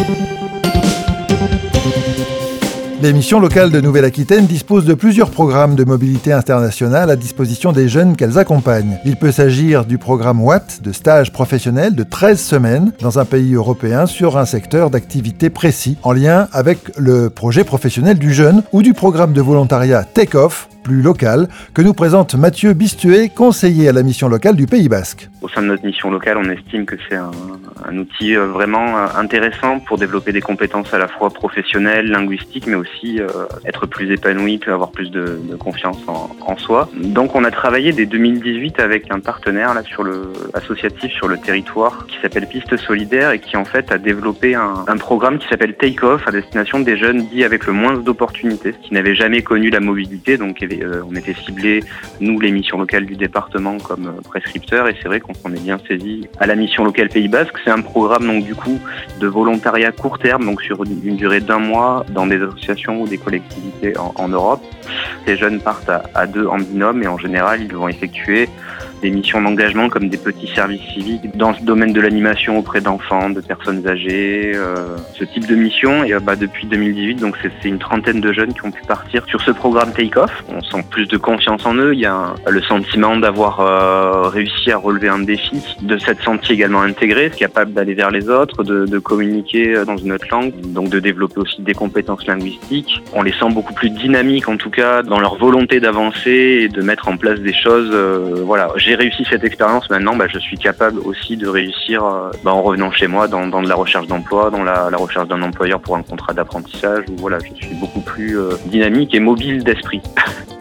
Les missions locales de Nouvelle-Aquitaine disposent de plusieurs programmes de mobilité internationale à disposition des jeunes qu'elles accompagnent. Il peut s'agir du programme WAT, de stage professionnel de 13 semaines dans un pays européen sur un secteur d'activité précis, en lien avec le projet professionnel du jeune, ou du programme de volontariat Take Off, plus local, que nous présente Mathieu Bistuet, conseiller à la mission locale du Pays Basque. Au sein de notre mission locale, on estime que c'est un outil vraiment intéressant pour développer des compétences à la fois professionnelles, linguistiques, mais aussi être plus épanoui, avoir plus de confiance en soi. Donc on a travaillé dès 2018 avec un partenaire là, associatif sur le territoire qui s'appelle Piste Solidaire et qui en fait a développé un programme qui s'appelle Take Off à destination des jeunes dits avec le moins d'opportunités, qui n'avaient jamais connu la mobilité. Donc on était ciblés, nous les missions locales du département, comme prescripteurs, et c'est vrai qu'on s'en est bien saisi à la mission locale Pays Basque. C'est un programme donc du coup de volontariat court terme, donc sur une durée d'1 mois dans des associations ou des collectivités en Europe. Les jeunes partent à 2 en binôme et en général ils vont effectuer des missions d'engagement comme des petits services civiques dans ce domaine de l'animation auprès d'enfants, de personnes âgées, ce type de mission. Et depuis 2018, donc c'est une trentaine de jeunes qui ont pu partir sur ce programme Take Off. On sent plus de confiance en eux. Il y a le sentiment d'avoir réussi à relever un défi, de s'être senti également intégré, capable d'aller vers les autres, de communiquer dans une autre langue, donc de développer aussi des compétences linguistiques. On les sent beaucoup plus dynamiques, en tout cas, dans leur volonté d'avancer et de mettre en place des choses. Voilà. J'ai réussi cette expérience, maintenant je suis capable aussi de réussir en revenant chez moi dans de la recherche d'emploi, dans la recherche d'un employeur pour un contrat d'apprentissage, où voilà, je suis beaucoup plus dynamique et mobile d'esprit.